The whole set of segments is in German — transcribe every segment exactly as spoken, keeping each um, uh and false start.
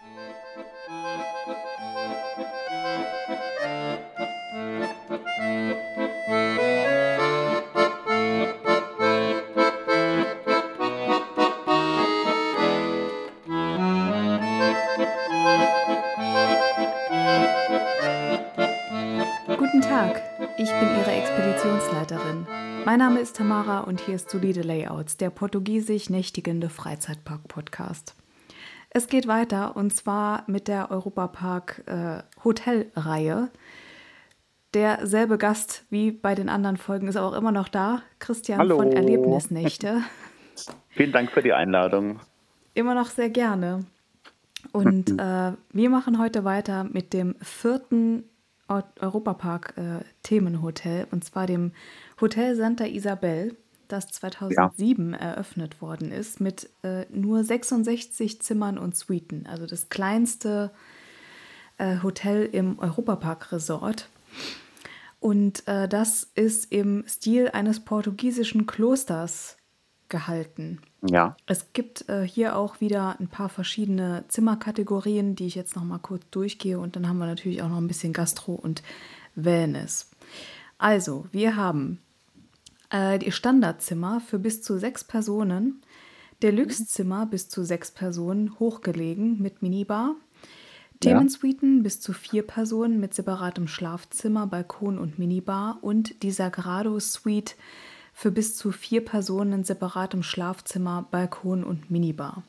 Guten Tag, ich bin Ihre Expeditionsleiterin. Mein Name ist Tamara und hier ist Solide Layouts, der portugiesisch nächtigende Freizeitpark-Podcast. Es geht weiter und zwar mit der Europapark äh, Hotelreihe. Derselbe Gast wie bei den anderen Folgen ist auch immer noch da, Christian von Hallo, Erlebnisnächte. vielen Dank für die Einladung. Immer noch sehr gerne. Und äh, wir machen heute weiter mit dem vierten Eu- Europapark-Themenhotel, und zwar dem Hotel Santa Isabel, das Ja, zweitausendsieben eröffnet worden ist, mit äh, nur sechsundsechzig Zimmern und Suiten. Also das kleinste äh, Hotel im Europapark-Resort. Und äh, das ist im Stil eines portugiesischen Klosters gehalten. ja, Es gibt äh, hier auch wieder ein paar verschiedene Zimmerkategorien, die ich jetzt noch mal kurz durchgehe. Und dann haben wir natürlich auch noch ein bisschen Gastro und Wellness. Also, wir haben äh, die Standardzimmer für bis zu sechs Personen, Deluxe-Zimmer bis zu sechs Personen, hochgelegen mit Minibar, ja, Themensuiten bis zu vier Personen mit separatem Schlafzimmer, Balkon und Minibar und die Sagrado Suite für bis zu vier Personen in separatem Schlafzimmer, Balkon und Minibar.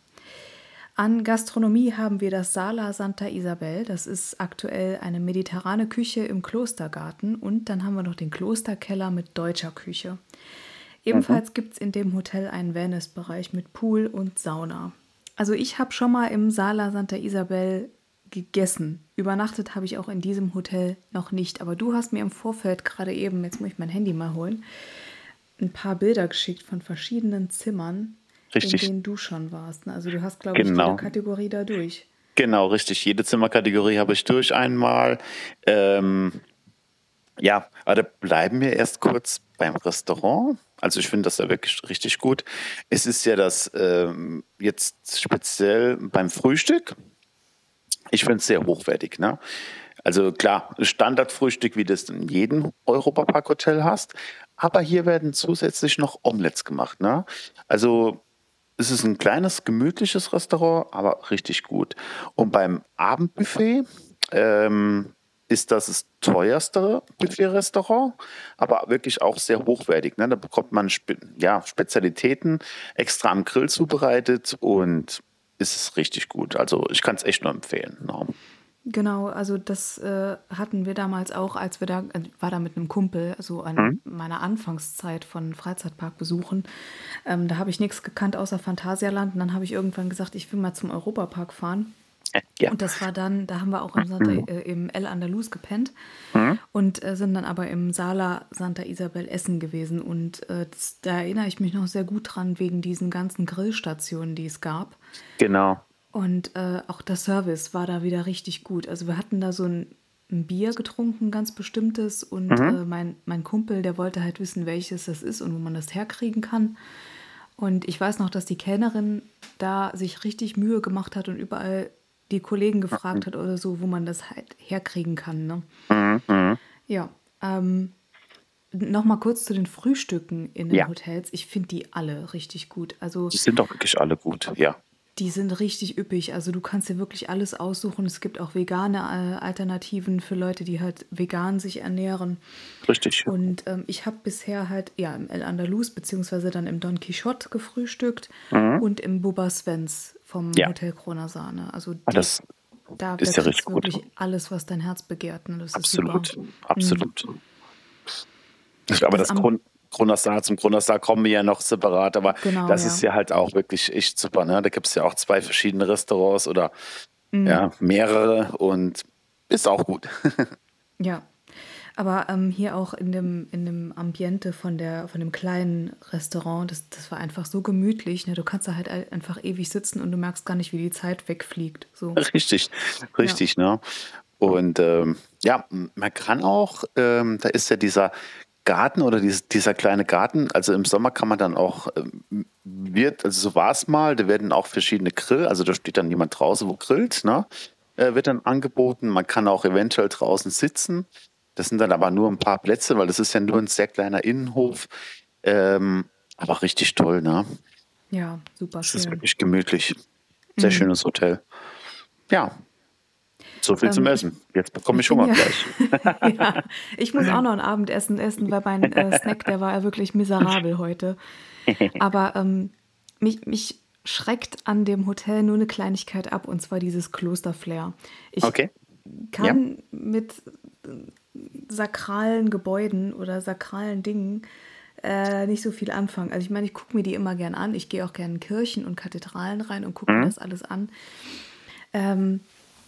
An Gastronomie haben wir das Sala Santa Isabel. Das ist aktuell eine mediterrane Küche im Klostergarten. Und dann haben wir noch den Klosterkeller mit deutscher Küche. mhm, Ebenfalls gibt es in dem Hotel einen Wellnessbereich mit Pool und Sauna. Also ich habe schon mal im Sala Santa Isabel gegessen. Übernachtet habe ich auch in diesem Hotel noch nicht. Aber du hast mir im Vorfeld gerade eben, jetzt muss ich mein Handy mal holen, ein paar Bilder geschickt von verschiedenen Zimmern, in richtig, denen du schon warst. Ne? Also du hast, glaube ich, jede genau, Kategorie da durch. genau, richtig. Jede Zimmerkategorie habe ich durch einmal. Ähm, ja, aber da bleiben wir erst kurz beim Restaurant. Also ich finde das ja wirklich richtig gut. Es ist ja das ähm, jetzt speziell beim Frühstück. Ich finde es sehr hochwertig, ne? Also klar, Standardfrühstück, wie du es in jedem Europapark-Hotel hast, aber hier werden zusätzlich noch Omelettes gemacht, ne? Also es ist ein kleines, gemütliches Restaurant, aber richtig gut. Und beim Abendbuffet ähm, ist das das teuerste Buffet-Restaurant, aber wirklich auch sehr hochwertig, ne? Da bekommt man Spe ja, Spezialitäten extra am Grill zubereitet und ist es richtig gut. Also ich kann es echt nur empfehlen. Ne? Genau, also das äh, hatten wir damals auch, als wir da, äh, war da mit einem Kumpel, also an Mhm. meiner Anfangszeit von Freizeitparkbesuchen. Ähm, da habe ich nichts gekannt außer Phantasialand und dann habe ich irgendwann gesagt, ich will mal zum Europapark fahren. Äh, Ja. Und das war dann, da haben wir auch im, Santa, Mhm. äh, im El Andalus gepennt Mhm. und äh, sind dann aber im Sala Santa Isabel essen gewesen. Und äh, das, da erinnere ich mich noch sehr gut dran, wegen diesen ganzen Grillstationen, die es gab. Genau. Und äh, auch der Service war da wieder richtig gut. Also wir hatten da so ein, ein Bier getrunken, ganz bestimmtes. Und Mhm. äh, mein, mein Kumpel, der wollte halt wissen, welches das ist und wo man das herkriegen kann. Und ich weiß noch, dass die Kellnerin da sich richtig Mühe gemacht hat und überall die Kollegen gefragt hat oder so, wo man das halt herkriegen kann. Ne? Mhm. Mhm. Ja, ähm, nochmal kurz zu den Frühstücken in den Ja, Hotels. Ich finde die alle richtig gut. Also die sind doch wirklich alle gut. Ja, die sind richtig üppig. Also du kannst dir wirklich alles aussuchen. Es gibt auch vegane äh, Alternativen für Leute, die halt vegan sich ernähren. richtig. Und ähm, ich habe bisher halt ja im El Andalus beziehungsweise dann im Don Quixote gefrühstückt Mhm. und im Bubba Svens vom Ja, Hotel Krona Sahne. Also ah, die, das da, da ist ja kriegst richtig du gut. wirklich alles, was dein Herz begehrt. Ne? Das ist super. Absolut. Absolut. Aber Das das am, Grund, Grundassar, zum Grundassar kommen wir ja noch separat, aber genau, das ist ja. ja halt auch wirklich echt super. Ne? Da gibt es ja auch zwei verschiedene Restaurants oder ja, mehrere und ist auch gut. Ja. Aber ähm, hier auch in dem, in dem Ambiente von, der, von dem kleinen Restaurant, das, das war einfach so gemütlich. Ne? Du kannst da halt ein- einfach ewig sitzen und du merkst gar nicht, wie die Zeit wegfliegt. So. Richtig, Ja. richtig, ne? Und ähm, ja, m- man kann auch, ähm, da ist ja dieser Garten oder dies, dieser kleine Garten, also im Sommer kann man dann auch, ähm, wird, also so war es mal, da werden auch verschiedene Grill, also da steht dann jemand draußen, wo grillt, ne? Äh, wird dann angeboten. Man kann auch eventuell draußen sitzen. Das sind dann aber nur ein paar Plätze, weil das ist ja nur ein sehr kleiner Innenhof. Ähm, aber richtig toll, ne? Ja, super Es ist schön. wirklich gemütlich. Sehr Mhm. schönes Hotel. Ja, so viel zum Ähm, ich, Essen. Jetzt bekomme ich ich bin Hunger ja, gleich. ja, ich muss auch noch ein Abendessen essen, weil mein äh, Snack, der war ja wirklich miserabel heute. Aber ähm, mich, mich schreckt an dem Hotel nur eine Kleinigkeit ab, und zwar dieses Klosterflair. Ich Okay, ja. kann mit sakralen Gebäuden oder sakralen Dingen äh, nicht so viel anfangen. Also ich meine, ich gucke mir die immer gern an. Ich gehe auch gerne in Kirchen und Kathedralen rein und gucke mir Mhm. das alles an. Ähm,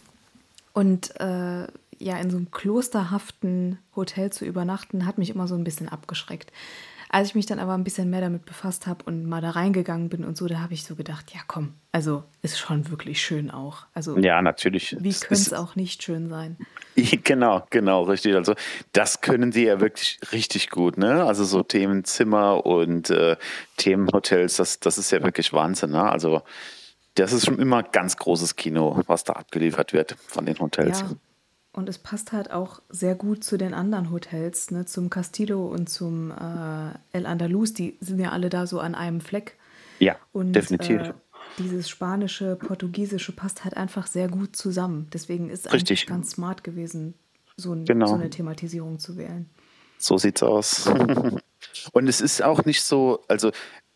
und äh, ja, in so einem klosterhaften Hotel zu übernachten, hat mich immer so ein bisschen abgeschreckt. Als ich mich dann aber ein bisschen mehr damit befasst habe und mal da reingegangen bin und so, da habe ich so gedacht, ja komm, also ist schon wirklich schön auch. Also Ja, natürlich. wie Es könnte es ist, auch nicht schön sein? genau, genau, richtig. Also das können sie ja wirklich richtig gut, ne? Also so Themen Zimmer und äh, Themenhotels, das, das ist ja wirklich Wahnsinn, ne? Also das ist schon immer ganz großes Kino, was da abgeliefert wird von den Hotels. Ja, und es passt halt auch sehr gut zu den anderen Hotels, ne, zum Castillo und zum äh, El Andalus. Die sind ja alle da so an einem Fleck. Ja, Und definitiv. äh, dieses Spanische, Portugiesische passt halt einfach sehr gut zusammen. Deswegen ist eigentlich Richtig, ganz smart gewesen, so, ein, so genau. eine Thematisierung zu wählen. So sieht's aus. Und es ist auch nicht so, also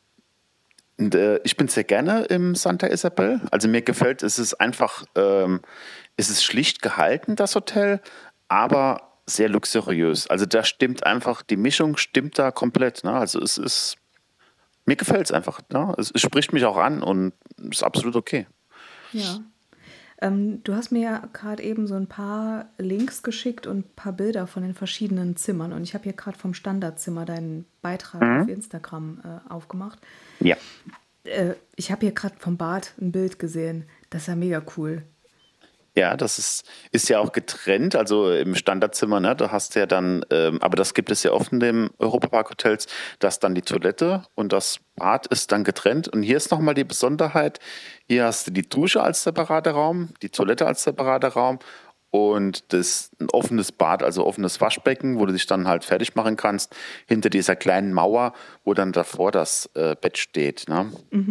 und, äh, ich bin sehr gerne im Santa Isabel. Also mir gefällt, es ist einfach, ähm, es ist schlicht gehalten, das Hotel, aber sehr luxuriös. Also da stimmt einfach, die Mischung stimmt da komplett. Ne? Also es ist, mir gefällt es einfach. Ne? Es, es spricht mich auch an und ist absolut okay. Ja. Ähm, du hast mir ja gerade eben so ein paar Links geschickt und ein paar Bilder von den verschiedenen Zimmern. Und ich habe hier gerade vom Standardzimmer deinen Beitrag auf Mhm. Instagram äh, aufgemacht. Ja. Äh, ich habe hier gerade vom Bad ein Bild gesehen. Das ist ja mega cool. Ja, das ist, ist ja auch getrennt, also im Standardzimmer, ne? Da hast du ja dann, ähm, aber das gibt es ja oft in den Europapark-Hotels, dass dann die Toilette und das Bad ist dann getrennt. Und hier ist nochmal die Besonderheit, hier hast du die Dusche als separater Raum, die Toilette als separater Raum und das ein offenes Bad, also offenes Waschbecken, wo du dich dann halt fertig machen kannst, hinter dieser kleinen Mauer, wo dann davor das äh, Bett steht, ne?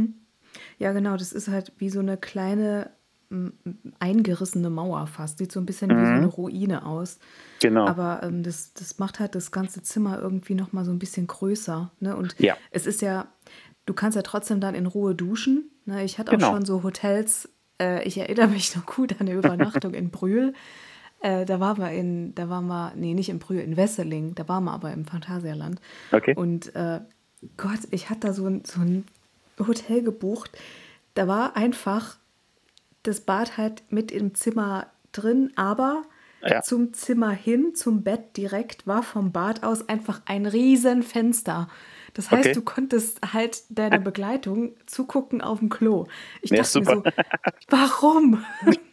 Ja, genau, das ist halt wie so eine kleine m, m, eingerissene Mauer fast. Sieht so ein bisschen wie so eine Mhm. Ruine aus. Genau. Aber ähm, das, das macht halt das ganze Zimmer irgendwie noch mal so ein bisschen größer. Ne? Und Ja, es ist ja, du kannst ja trotzdem dann in Ruhe duschen. Ne? Ich hatte auch genau. schon so Hotels, äh, ich erinnere mich noch gut an eine Übernachtung in Brühl. Äh, da waren wir in, da waren wir, nee, nicht in Brühl, in Wesseling, da waren wir aber im Phantasialand. Okay. Und äh, Gott, ich hatte da so ein, so ein Hotel gebucht. Da war einfach das Bad halt mit im Zimmer drin, aber Ja, zum Zimmer hin, zum Bett direkt, war vom Bad aus einfach ein riesen Fenster. Das heißt, okay. du konntest halt deiner Begleitung zugucken auf dem Klo. Ich Ja, dachte mir super. so, warum?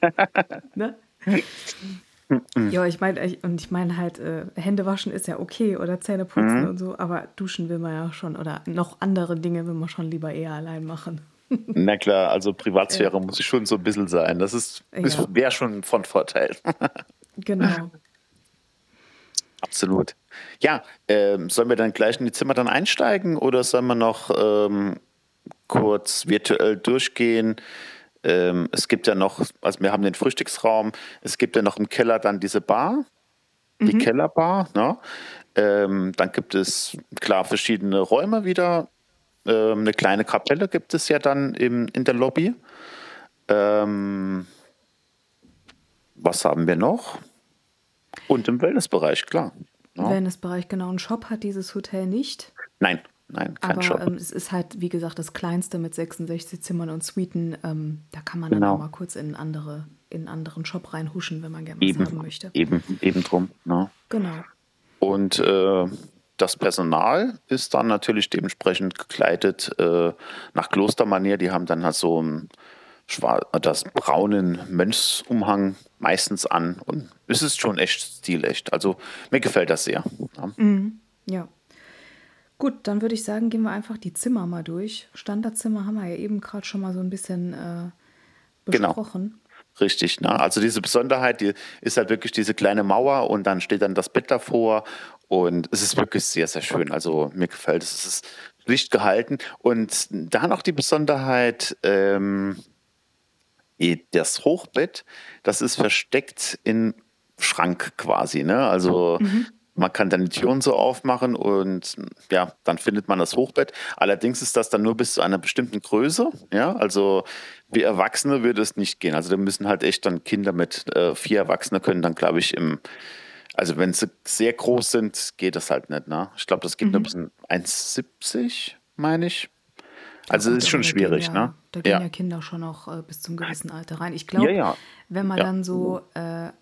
Ne? Ja, ich meine, ich- und ich meine halt, äh, Hände waschen ist ja okay oder Zähne putzen Mhm. und so, aber duschen will man ja schon oder noch andere Dinge will man schon lieber eher allein machen. Na klar, also Ja, Privatsphäre muss schon so ein bisschen sein. Das ist, ist ja, wäre schon von Vorteil. genau. Absolut. Ja, ähm, sollen wir dann gleich in die Zimmer dann einsteigen oder sollen wir noch ähm, kurz virtuell durchgehen? Ähm, es gibt ja noch, also wir haben den Frühstücksraum, es gibt ja noch im Keller dann diese Bar, die Kellerbar, ne? Ähm, dann gibt es klar verschiedene Räume wieder. Ähm, eine kleine Kapelle gibt es ja dann im, in der Lobby. Ähm, was haben wir noch? Und im Wellnessbereich, klar. Ja. Wellnessbereich, genau. Ein Shop hat dieses Hotel nicht, Nein, nein, kein aber Shop. ähm, es ist halt, wie gesagt, das kleinste mit sechsundsechzig Zimmern und Suiten. Ähm, da kann man dann auch Genau. mal kurz in, andere, in einen anderen Shop reinhuschen, wenn man gern was Eben, haben möchte. eben, eben drum. Ne? Genau. Und äh, das Personal ist dann natürlich dementsprechend gekleidet äh, nach Klostermanier. Die haben dann halt so einen schwar- das braunen Mönchsumhang meistens an. Und es ist schon echt stilecht. Also mir gefällt das sehr. Ja. Ja. Gut, dann würde ich sagen, gehen wir einfach die Zimmer mal durch. Standardzimmer haben wir ja eben gerade schon mal so ein bisschen äh, Genau, besprochen. richtig. Ne? Also diese Besonderheit, die ist halt wirklich diese kleine Mauer und dann steht dann das Bett davor und es ist wirklich sehr, sehr schön. Also mir gefällt es. Es ist schlicht gehalten und da noch die Besonderheit, ähm, eh, das Hochbett, das ist versteckt in Schrank quasi, ne? Also, Mhm. man kann dann die Türen so aufmachen und, ja, dann findet man das Hochbett. Allerdings ist das dann nur bis zu einer bestimmten Größe, ja? Also, wie Erwachsene würde es nicht gehen. Also, da müssen halt echt dann Kinder mit äh, vier Erwachsene können dann, glaube ich, im also, wenn sie sehr groß sind, geht das halt nicht, ne? Ich glaube, das geht nur Mhm. bis eins siebzig, meine ich. Ja Also, es gut, ist aber schon da gehen schwierig, ne? ja, da gehen Ja. ja Kinder schon noch äh, bis zum gewissen Alter rein. Ich Ja, glaube, ja. wenn man Ja. dann so äh,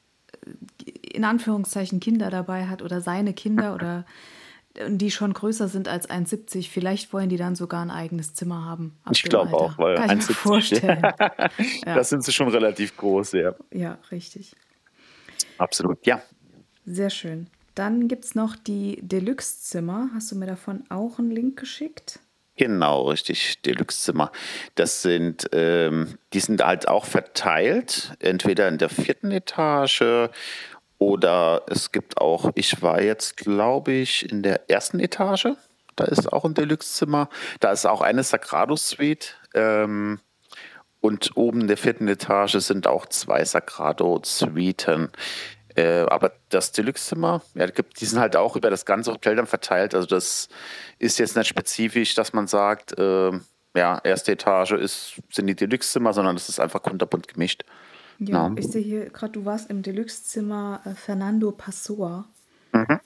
in Anführungszeichen Kinder dabei hat oder seine Kinder oder die schon größer sind als eins siebzig, vielleicht wollen die dann sogar ein eigenes Zimmer haben ab Ich dem glaube auch, Alter. weil Kann ich mir eins siebzig, vorstellen. da Ja, sind sie schon relativ groß, ja. ja, richtig. Absolut. Ja, Sehr schön. Dann gibt es noch die Deluxe-Zimmer. Hast du mir davon auch einen Link geschickt? genau, richtig. Deluxe-Zimmer. Das sind, ähm, die sind halt auch verteilt, entweder in der vierten Etage oder es gibt auch, ich war jetzt, glaube ich, in der ersten Etage. Da ist auch ein Deluxe-Zimmer. Da ist auch eine Sagrado-Suite. Ähm, und oben in der vierten Etage sind auch zwei Sagrado-Suiten. Äh, aber das Deluxe-Zimmer, ja, gibt, die sind halt auch über das ganze Hotel dann verteilt. Also das ist jetzt nicht spezifisch, dass man sagt, äh, ja, erste Etage ist, sind die Deluxe-Zimmer, sondern das ist einfach kunterbunt gemischt. Ja, Ja. ich sehe hier gerade, du warst im Deluxe-Zimmer äh, Fernando Pessoa. Mhm.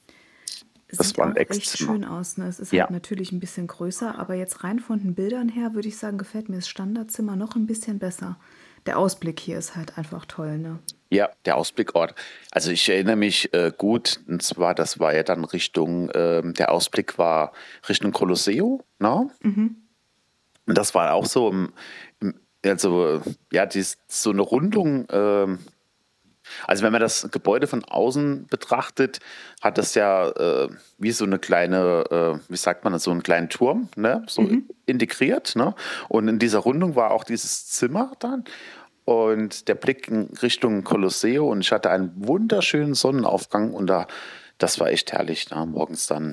Das Sieht war ein auch echt Esszimmer. schön aus. Ne? Es ist Ja, halt natürlich ein bisschen größer, aber jetzt rein von den Bildern her würde ich sagen, gefällt mir das Standardzimmer noch ein bisschen besser. Der Ausblick hier ist halt einfach toll, ne? ja, der Ausblickort. Also ich erinnere mich äh, gut, und zwar, das war ja dann Richtung, ähm, der Ausblick war Richtung Colosseo, ne? Mhm. Und das war auch so im, im also ja, dies, so eine Rundung. Ähm, also wenn man das Gebäude von außen betrachtet, hat das ja äh, wie so eine kleine, äh, wie sagt man das, so einen kleinen Turm, ne? So Mhm. integriert, ne? Und in dieser Rundung war auch dieses Zimmer dann. Und der Blick in Richtung Colosseo und ich hatte einen wunderschönen Sonnenaufgang und da, das war echt herrlich, ne? Morgens dann,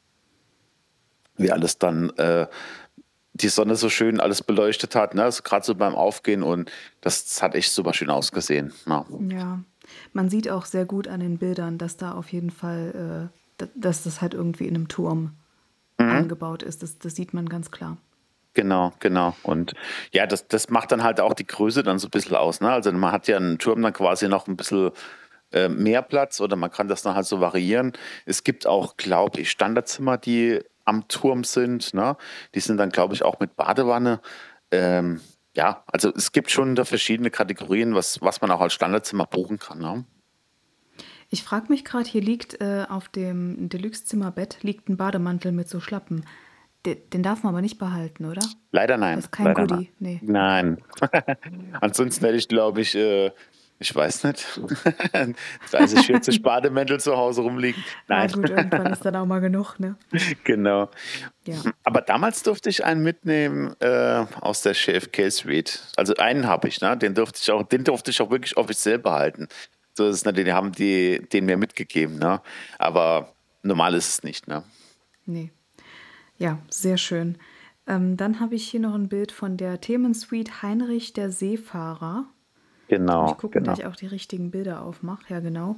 wie alles dann äh, die Sonne so schön alles beleuchtet hat, ne? Also gerade so beim Aufgehen und das, das hat echt super schön ausgesehen. Ja. Ja, man sieht auch sehr gut an den Bildern, dass da auf jeden Fall, äh, da- dass das halt irgendwie in einem Turm Mhm. eingebaut ist. Das, das sieht man ganz klar. Genau, genau. Und ja, das, das macht dann halt auch die Größe dann so ein bisschen aus. Ne? Also man hat ja einen Turm dann quasi noch ein bisschen äh, mehr Platz oder man kann das dann halt so variieren. Es gibt auch, glaube ich, Standardzimmer, die am Turm sind. Ne? Die sind dann, glaube ich, auch mit Badewanne. Ähm, ja, also es gibt schon da verschiedene Kategorien, was, was man auch als Standardzimmer buchen kann. Ne? Ich frage mich gerade, hier liegt äh, auf dem Deluxe-Zimmerbett liegt ein Bademantel mit so Schlappen. De den darf man aber nicht behalten, oder? Leider Das nein, ist kein leider nein. Goodie. Nee, okay. Nein. Ansonsten hätte ich, glaube ich, äh, ich weiß nicht, dreißig, vierzig Bademäntel zu Hause rumliegen. Ja Nein, gut, irgendwann ist dann auch mal genug, ne? genau. Ja. Aber damals durfte ich einen mitnehmen äh, aus der J F K Suite. Also einen habe ich, ne? Den durfte ich auch, den durfte ich auch wirklich offiziell behalten. So ist es nicht, den haben die den mir mitgegeben, ne? Aber normal ist es nicht, ne? Nee. Ja, sehr schön. Ähm, dann habe ich hier noch ein Bild von der Themensuite Heinrich der Seefahrer. Jetzt muss ich Genau, gucken, dass genau. ich auch die richtigen Bilder aufmache. Ja, genau.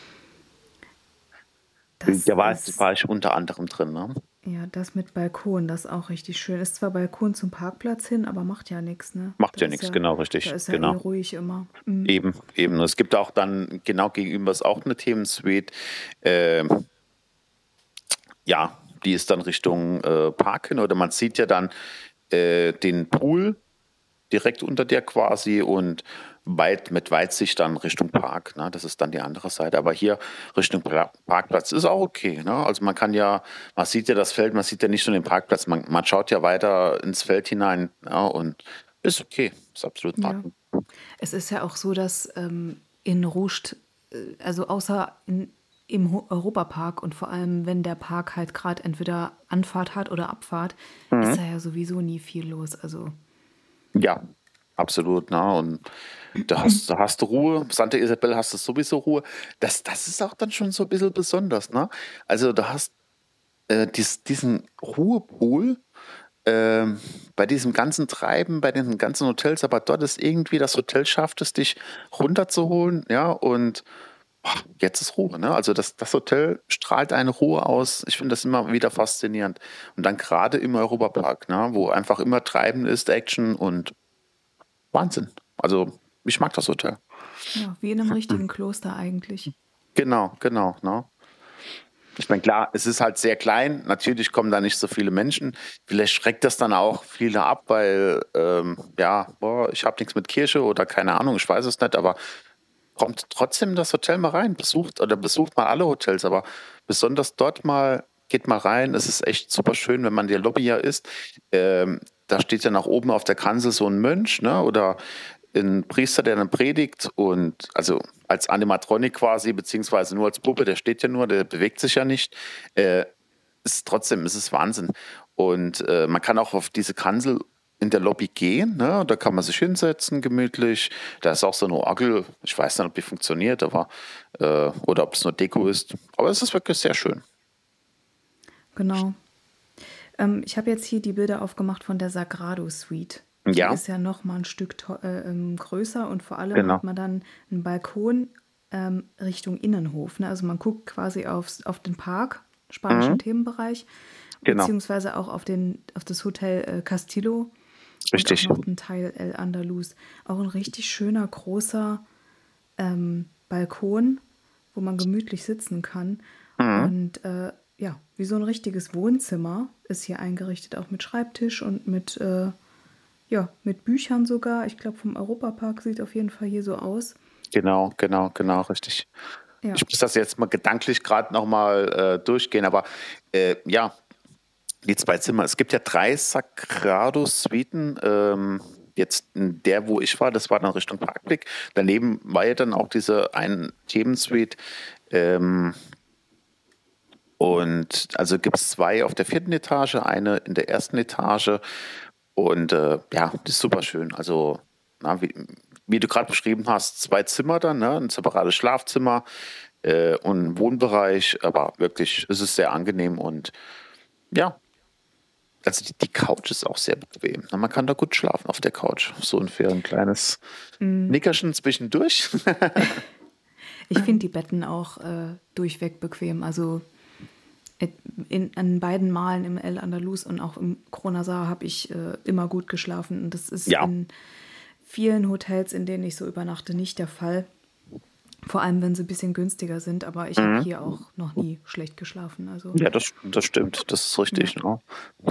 Das Da war, ist, war ich unter anderem drin, ne? ja, das mit Balkon, das ist auch richtig schön. Ist zwar Balkon zum Parkplatz hin, aber macht ja nichts, ne? Macht Da ja ist nichts, ja, genau, da richtig, ist ja eh genau. ruhig immer. Mhm. Eben, eben. Es gibt auch dann, genau gegenüber ist auch eine Themensuite. Ähm, ja, die ist dann Richtung äh, Park hin oder man sieht ja dann äh, den Pool direkt unter der quasi und weit mit Weitsicht dann Richtung Park. Ne? Das ist dann die andere Seite. Aber hier Richtung Pla- Parkplatz ist auch okay. Ne? Also man kann ja, man sieht ja das Feld, man sieht ja nicht nur den Parkplatz, man, man schaut ja weiter ins Feld hinein. Ja? Und ist okay, ist absolut in Ja. Ordnung. Es ist ja auch so, dass ähm, in Ruscht, äh, also außer in, im Ho- Europapark und vor allem, wenn der Park halt gerade entweder Anfahrt hat oder Abfahrt, ist Mhm. da ja sowieso nie viel los. Also, Ja, absolut, ne? Und da hast, da hast du Ruhe. Santa Isabel hast du sowieso Ruhe. Das, das ist auch dann schon so ein bisschen besonders, ne? Also du hast äh, dies, diesen Ruhepol ähm, bei diesem ganzen Treiben, bei den ganzen Hotels, aber dort ist irgendwie das Hotel schafft es, dich runterzuholen, ja, und boah, jetzt ist Ruhe, ne? Also das, das Hotel strahlt eine Ruhe aus. Ich finde das immer wieder faszinierend. Und dann gerade im Europapark, ne, wo einfach immer Treiben ist, Action und Wahnsinn. Also ich mag das Hotel. ja, wie in einem richtigen Kloster eigentlich. Genau, genau, ne? Ich meine, klar, es ist halt sehr klein. Natürlich kommen da nicht so viele Menschen. Vielleicht schreckt das dann auch viele ab, weil, ähm, ja, boah, ich habe nichts mit Kirche oder keine Ahnung, ich weiß es nicht, aber kommt trotzdem in das Hotel mal rein, besucht oder besucht mal alle Hotels, aber besonders dort mal, geht mal rein. Es ist echt super schön, wenn man in der Lobby ja ist. Ähm, da steht ja nach oben auf der Kanzel so ein Mönch, ne? Oder ein Priester, der dann predigt und also als Animatronik quasi, beziehungsweise nur als Puppe, der steht ja nur, der bewegt sich ja nicht. Äh, ist trotzdem, es ist Wahnsinn. Und äh, man kann auch auf diese Kanzel in der Lobby gehen, ne? Da kann man sich hinsetzen, gemütlich. Da ist auch so eine Orgel. Ich weiß nicht, ob die funktioniert, aber äh, oder ob es nur Deko ist. Aber es ist wirklich sehr schön. Genau. Ähm, ich habe jetzt hier die Bilder aufgemacht von der Sagrado Suite. Die Ja, ist ja noch mal ein Stück to- äh, ähm, größer und vor allem genau. hat man dann einen Balkon ähm, Richtung Innenhof. Ne? Also man guckt quasi aufs, auf den Park, spanischen Mhm, Themenbereich, genau. beziehungsweise auch auf, den, auf das Hotel äh, Castillo und auch Richtig. noch den Teil El Andalus. Auch ein richtig schöner, großer ähm, Balkon, wo man gemütlich sitzen kann. Mhm, Und äh, ja, wie so ein richtiges Wohnzimmer ist hier eingerichtet, auch mit Schreibtisch und mit, äh, ja, mit Büchern sogar. Ich glaube, vom Europapark sieht auf jeden Fall hier so aus. genau, genau, genau, richtig. Ja, Ich muss das jetzt mal gedanklich gerade nochmal äh, durchgehen, aber äh, ja, die zwei Zimmer. Es gibt ja drei Sagrado-Suiten. Ähm, jetzt in der, wo ich war, das war dann Richtung Parkblick. Daneben war ja dann auch diese ein Themensuite. Ähm, und also gibt es zwei auf der vierten Etage, eine in der ersten Etage. Und äh, ja, das ist super schön. Also, na, wie, wie du gerade beschrieben hast, zwei Zimmer dann, ne? Ein separates Schlafzimmer äh, und ein Wohnbereich. Aber wirklich, es ist sehr angenehm und ja, also die, die Couch ist auch sehr bequem. Na, man kann da gut schlafen auf der Couch. So ungefähr ein kleines Nickerchen zwischendurch. ich finde die Betten auch äh, durchweg bequem. Also äh, in, an beiden Malen im El Andalus und auch im Kronasar habe ich äh, immer gut geschlafen. Und das ist Ja, in vielen Hotels, in denen ich so übernachte, nicht der Fall. Vor allem, wenn sie ein bisschen günstiger sind. Aber ich habe mhm. hier auch noch nie schlecht geschlafen. Also Ja, das, das stimmt. Das ist ja. richtig. Ne?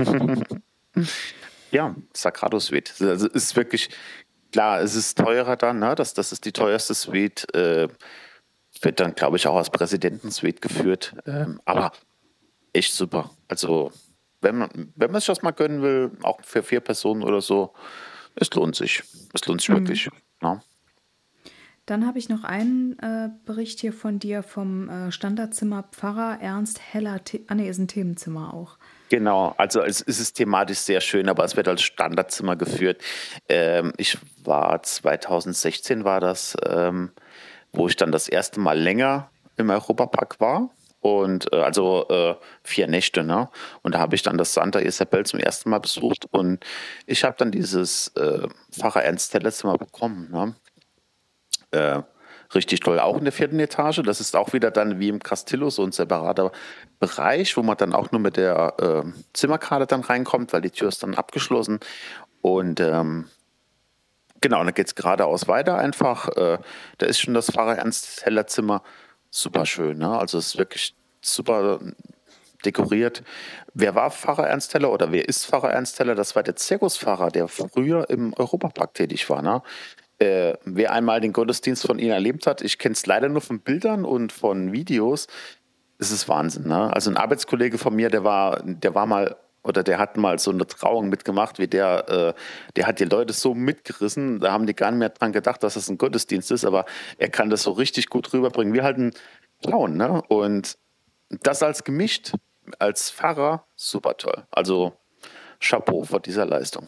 Ja, Sagrado Suite. Also es ist wirklich, klar, es ist teurer dann, ne? Das, das ist die teuerste Suite. Äh, wird dann, glaube ich, auch als Präsidentensuite geführt. Ähm, aber echt super. Also, wenn man, wenn man sich das mal gönnen will, auch für vier Personen oder so, es lohnt sich. Es lohnt sich wirklich. Ne? Dann habe ich noch einen äh, Bericht hier von dir vom äh, Standardzimmer Pfarrer Ernst Heller. The ah, nee, ist ein Themenzimmer auch. Genau, also es, es ist thematisch sehr schön, aber es wird als Standardzimmer geführt. Ähm, ich war zwanzig sechzehn war das, ähm, wo ich dann das erste Mal länger im Europapark war. Und äh, also äh, vier Nächte, ne? Und da habe ich dann das Santa Isabel zum ersten Mal besucht und ich habe dann dieses äh, Pfarrer Ernst Teller Zimmer bekommen, ne? Äh, richtig toll. Auch in der vierten Etage. Das ist auch wieder dann wie im Castillo so ein separater Bereich, wo man dann auch nur mit der äh, Zimmerkarte dann reinkommt, weil die Tür ist dann abgeschlossen. Und ähm, genau, und dann geht es geradeaus weiter einfach. Äh, da ist schon das Pfarrer Ernst Heller Zimmer super schön. Ne? Also es ist wirklich super dekoriert. Wer war Pfarrer Ernst Heller oder wer ist Pfarrer Ernst Heller? Das war der Zirkuspfarrer, der früher im Europapark tätig war. Ne? Äh, wer einmal den Gottesdienst von ihnen erlebt hat, ich kenne es leider nur von Bildern und von Videos, es ist Wahnsinn. Ne? Also ein Arbeitskollege von mir, der war, der war mal oder der hat mal so eine Trauung mitgemacht, wie der, äh, der hat die Leute so mitgerissen, da haben die gar nicht mehr dran gedacht, dass es ein Gottesdienst ist, aber er kann das so richtig gut rüberbringen. Wir halten schauen, ne? Und das als gemischt, als Pfarrer, super toll. Also Chapeau vor dieser Leistung.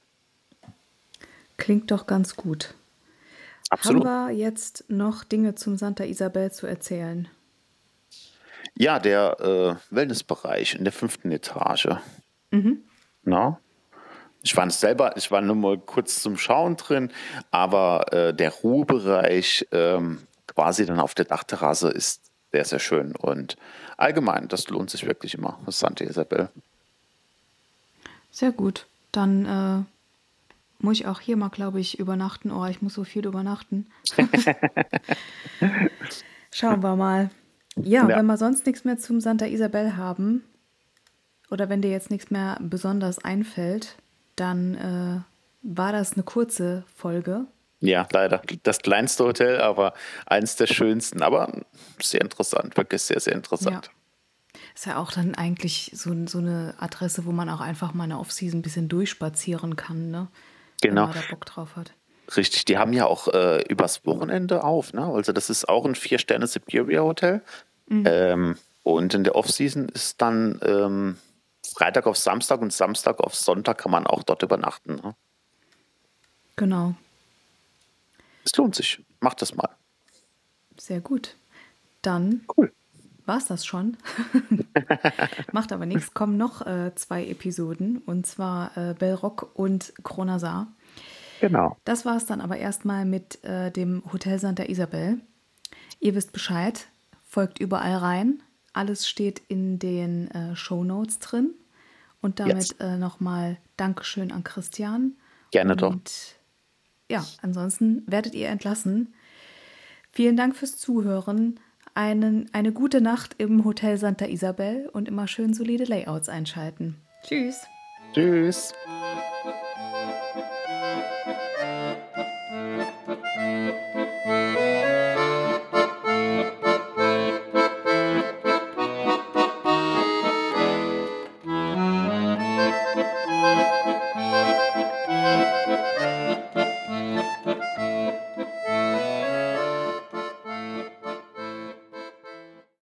Klingt doch ganz gut. Haben Absolut. wir jetzt noch Dinge zum Santa Isabel zu erzählen? Ja, der äh, Wellnessbereich in der fünften Etage. Mhm. Na? Ich war nicht selber, ich war nur mal kurz zum Schauen drin, aber äh, der Ruhebereich ähm, quasi dann auf der Dachterrasse ist sehr, sehr schön. Und allgemein, das lohnt sich wirklich immer, das Santa Isabel. Sehr gut. Dann äh, muss ich auch hier mal, glaube ich, übernachten. Oh, ich muss so viel übernachten. Schauen wir mal. Ja, Ja, wenn wir sonst nichts mehr zum Santa Isabel haben oder wenn dir jetzt nichts mehr besonders einfällt, dann äh, war das eine kurze Folge. ja, leider. Das kleinste Hotel, aber eins der schönsten. Aber sehr interessant, wirklich sehr, sehr Ja. interessant. Ist ja auch dann eigentlich so, so eine Adresse, wo man auch einfach mal eine Off-Season ein bisschen durchspazieren kann, ne? Wenn Genau, man da Bock drauf hat. richtig. Die haben ja auch äh, übers Wochenende auf, ne? Also das ist auch ein Vier-Sterne Superior Hotel. Ähm, und in der Off-Season ist dann ähm, Freitag auf Samstag und Samstag auf Sonntag kann man auch dort übernachten. Ne? Genau, Es lohnt sich. Macht das mal. sehr gut. Dann Cool. war es das schon. Macht aber nichts. Kommen noch äh, zwei Episoden und zwar äh, Bellrock und Kronasar. Genau. Das war es dann aber erstmal mit äh, dem Hotel Santa Isabel. Ihr wisst Bescheid, folgt überall rein. Alles steht in den äh, Shownotes drin. Und Yes. damit äh, nochmal Dankeschön an Christian. Gerne und doch. ja, ansonsten werdet ihr entlassen. Vielen Dank fürs Zuhören. Einen, eine gute Nacht im Hotel Santa Isabel und immer schön solide Layouts einschalten. Tschüss. Tschüss.